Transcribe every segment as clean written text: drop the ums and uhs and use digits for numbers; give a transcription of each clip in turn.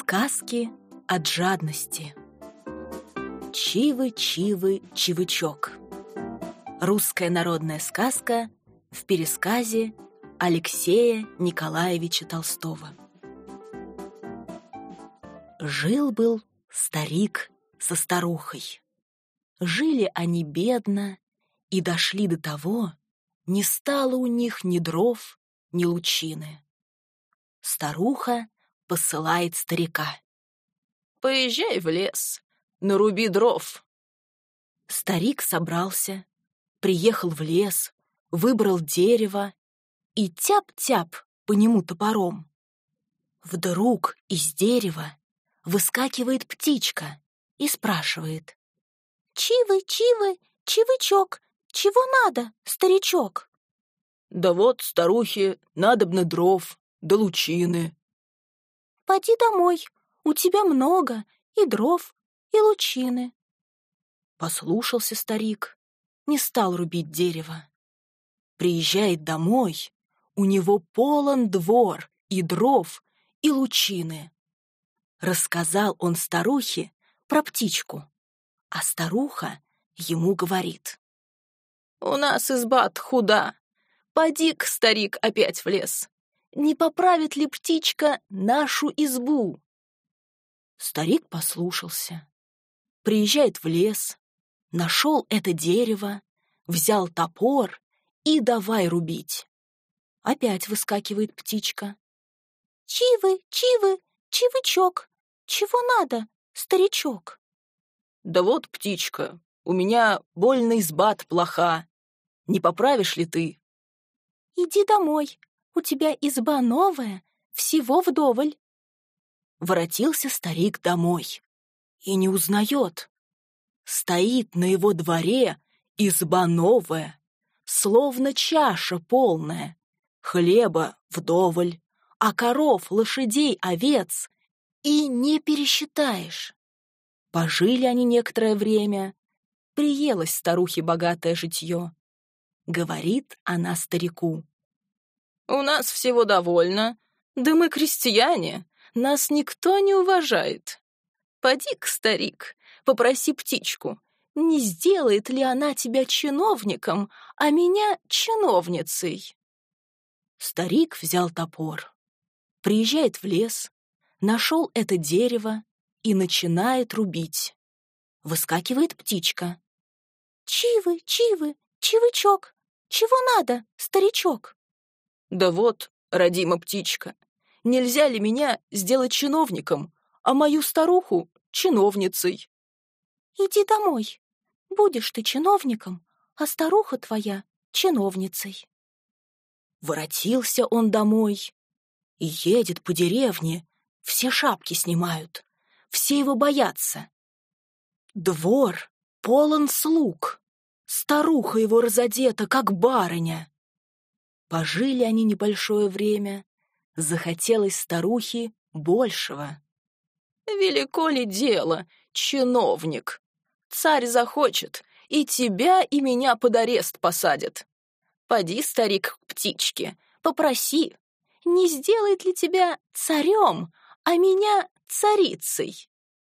Сказки от жадности. Чивы-чивы, чивычок. Русская народная сказка в пересказе Алексея Николаевича Толстого. Жил-был старик со старухой. Жили они бедно и дошли до того, не стало у них ни дров, ни лучины. Старуха посылает старика: «Поезжай в лес, наруби дров». Старик собрался, приехал в лес, выбрал дерево и тяп-тяп по нему топором. Вдруг из дерева выскакивает птичка и спрашивает: «Чивы, чивы, чивычок, чего надо, старичок?» «Да вот, старухе, надобно дров, да лучины». «Поди домой, у тебя много и дров, и лучины». Послушался старик, не стал рубить дерево. Приезжает домой, у него полон двор и дров, и лучины. Рассказал он старухе про птичку, а старуха ему говорит: «У нас изба-то худа, поди-ка, старик, опять в лес. Не поправит ли птичка нашу избу?» Старик послушался. Приезжает в лес, нашел это дерево, взял топор и давай рубить. Опять выскакивает птичка. «Чивы, чивы, чивычок, чего надо, старичок?» «Да вот, птичка, у меня больно изба-то плоха. Не поправишь ли ты?» «Иди домой, у тебя изба новая, всего вдоволь». Воротился старик домой и не узнает. Стоит на его дворе изба новая, словно чаша полная, хлеба вдоволь, а коров, лошадей, овец и не пересчитаешь. Пожили они некоторое время, приелось старухе богатое житье. Говорит она старику: «У нас всего довольно, да мы крестьяне, нас никто не уважает. Поди-ка, старик, попроси птичку, не сделает ли она тебя чиновником, а меня чиновницей?» Старик взял топор, приезжает в лес, нашел это дерево и начинает рубить. Выскакивает птичка. «Чивы, чивы, чивычок, чего надо, старичок?» «Да вот, родима птичка, нельзя ли меня сделать чиновником, а мою старуху — чиновницей?» «Иди домой, будешь ты чиновником, а старуха твоя — чиновницей». Воротился он домой и едет по деревне, все шапки снимают, все его боятся. Двор полон слуг, старуха его разодета, как барыня. Пожили они небольшое время, захотелось старухе большего. «Велико ли дело, чиновник? Царь захочет, и тебя, и меня под арест посадят. Поди, старик, к птичке, попроси, не сделает ли тебя царем, а меня царицей?»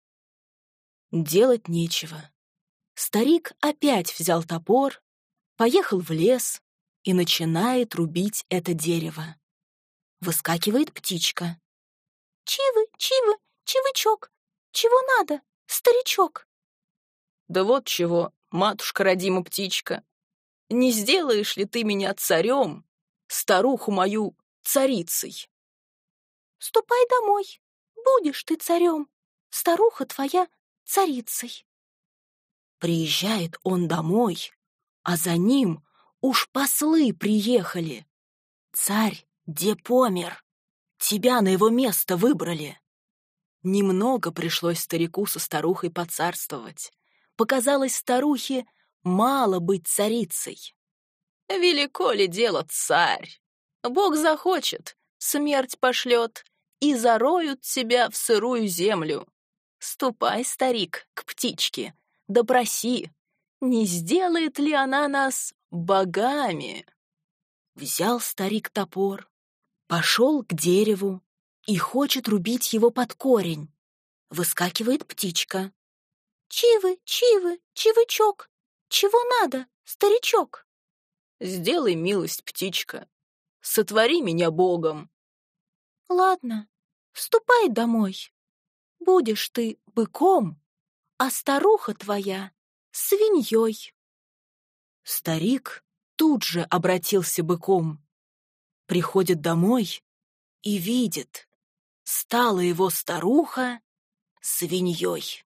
Делать нечего. Старик опять взял топор, поехал в лес и начинает рубить это дерево. Выскакивает птичка. «Чивы, чивы, чивычок, чего надо, старичок?» «Да вот чего, матушка родима птичка, не сделаешь ли ты меня царем, старуху мою царицей?» «Ступай домой, будешь ты царем, старуха твоя царицей». Приезжает он домой, а за ним уж послы приехали. «Царь, де помер? Тебя на его место выбрали». Немного пришлось старику со старухой поцарствовать. Показалось старухе мало быть царицей. «Велико ли дело, царь? Бог захочет, смерть пошлет, и зароют тебя в сырую землю. Ступай, старик, к птичке, да проси, не сделает ли она нас богами?» Взял старик топор, пошел к дереву, и хочет рубить его под корень. Выскакивает птичка. «Чивы, чивы, чивычок, чего надо, старичок?» «Сделай милость, птичка, сотвори меня Богом». «Ладно, ступай домой. Будешь ты быком, а старуха твоя — свиньей». Старик тут же обратился быком. Приходит домой и видит, стала его старуха свиньей.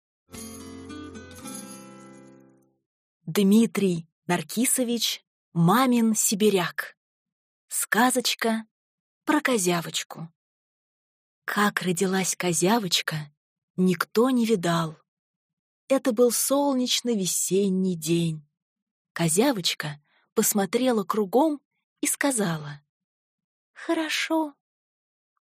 Дмитрий Наркисович «Мамин сибиряк». Сказочка про козявочку. Как родилась козявочка, никто не видал. Это был солнечный весенний день. Козявочка посмотрела кругом и сказала: «Хорошо,